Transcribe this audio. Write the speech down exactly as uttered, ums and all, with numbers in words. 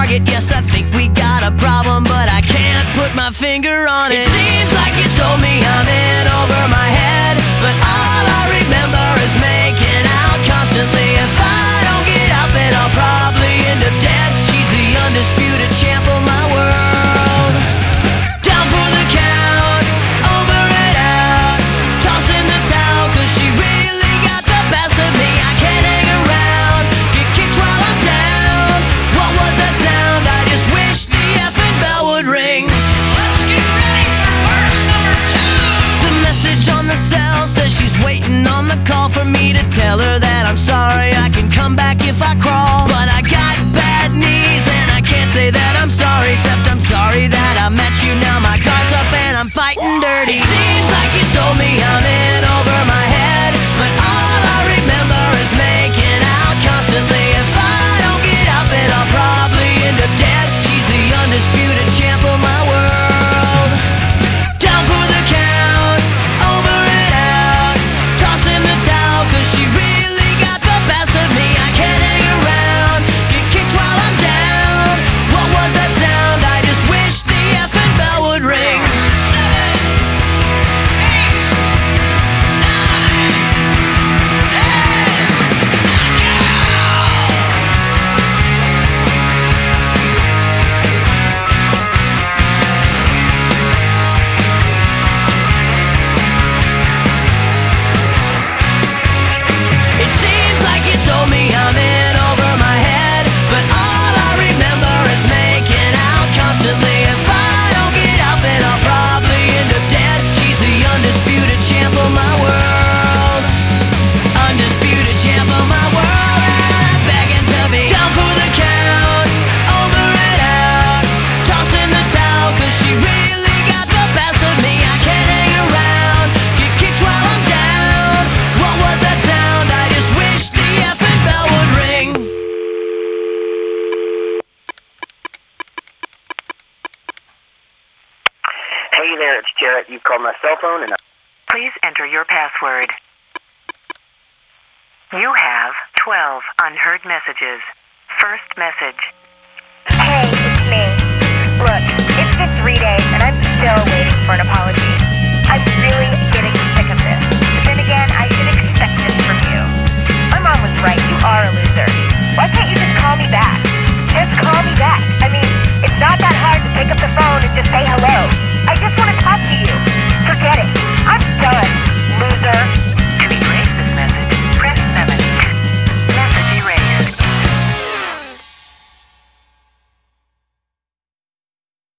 target. Yes, I think we got a problem, but I can't put my finger on it. It seems like you told me I'm in over my head, but all I remember is making out constantly. If I don't get out, then I'll probably end up dead. She's the undisputed champ of my world. Down for the count, over and out, tossing the towel, cause she really got the best of me. I can't hang around, get kicked while I'm down. What was that sound? I just wish the effing bell would ring. Let's get ready for verse number two. The message on the cell says she's waiting on the call for me to tell her that I'm sorry, I can come back if I crawl. But I got bad knees and I can't say that I'm sorry, except I'm sorry that I met you. Now my guard's up and I'm fighting dirty. It seems like you told me I'm in over my head, but all I remember is making out constantly. If I don't get out, then I'll probably end up dead. She's the undisputed champ of my world. Down for the count, over and out, tossing the towel, cause she really got the best of me. I can't hang around, get kicked while I'm down. What was that sound? I just wish the effing bell would ring. It seems like you told me I'm in over my head, but all I remember is making out constantly. If I don't get out, then I'll probably end up dead. She's the undisputed champ of my world. Undisputed champ of my world, and I'm begging to be down for the count, over and out, tossing the towel, cause she really got the best of me. I can't hang around, get kicked while I'm down. What was that sound? I just wish the effing bell would ring. Hey there, it's Jarrett. You called my cell phone and I... Please enter your password. You have twelve unheard messages. First message. Hey, it's me. Look, it's been three days and I'm still waiting for an apology. I'm really getting sick of this. But then again, I should expect this from you. My mom was right, you are a loser. Why can't you just call me back? Just call me back. I mean, it's not that hard to pick up the phone and just say